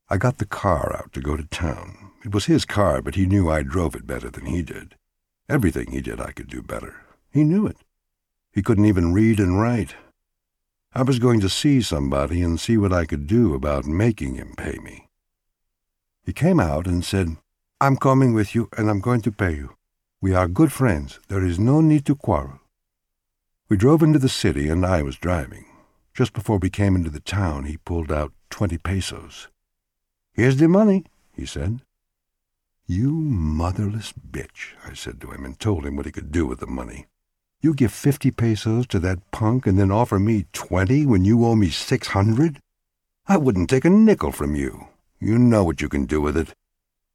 I got the car out to go to town. It was his car, but he knew I drove it better than he did. Everything he did I could do better. He knew it. He couldn't even read and write. I was going to see somebody and see what I could do about making him pay me. He came out and said, "I'm coming with you, and I'm going to pay you. We are good friends. There is no need to quarrel." We drove into the city, and I was driving. Just before we came into the town, he pulled out 20 pesos. "Here's the money," he said. "You motherless bitch," I said to him, and told him what he could do with the money. "You give 50 pesos to that punk and then offer me 20 when you owe me 600? I wouldn't take a nickel from you. You know what you can do with it."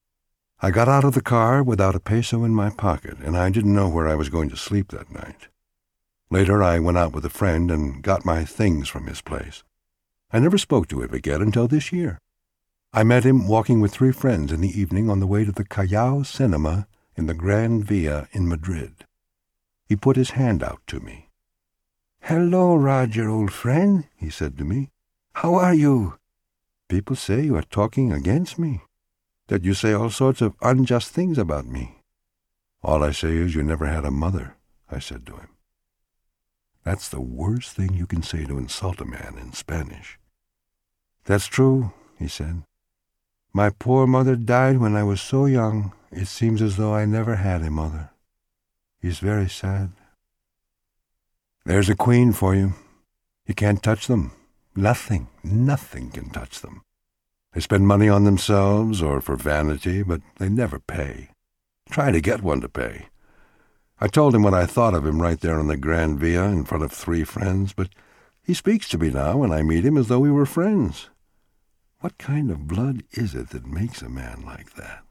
I got out of the car without a peso in my pocket, and I didn't know where I was going to sleep that night. Later I went out with a friend and got my things from his place. I never spoke to him again until this year. I met him walking with 3 friends in the evening on the way to the Callao Cinema in the Gran Via in Madrid. He put his hand out to me. "Hello, Roger, old friend," he said to me. "How are you? People say you are talking against me, that you say all sorts of unjust things about me." "All I say is you never had a mother," I said to him. That's the worst thing you can say to insult a man in Spanish. "That's true," he said. "My poor mother died when I was so young, it seems as though I never had a mother. It's very sad." There's a queen for you. You can't touch them. Nothing can touch them. They spend money on themselves or for vanity, but they never pay. Try to get one to pay. I told him what I thought of him right there on the Gran Via in front of 3 friends, but he speaks to me now when I meet him as though we were friends. What kind of blood is it that makes a man like that?